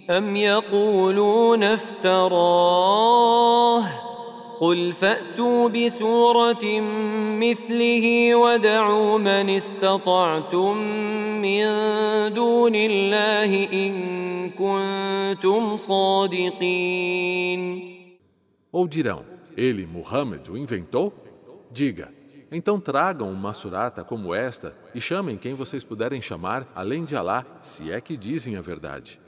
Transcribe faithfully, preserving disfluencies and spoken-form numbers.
أم يقولون افتراه قل فأتوا بسورة مثله وادعوا من استطعتم من دون الله إن كنتم صادقين. Ou dirão, ele, Muhammad, o inventou? Diga, então tragam uma surata como esta e chamem quem vocês puderem chamar, além de Alá, se é que dizem a verdade.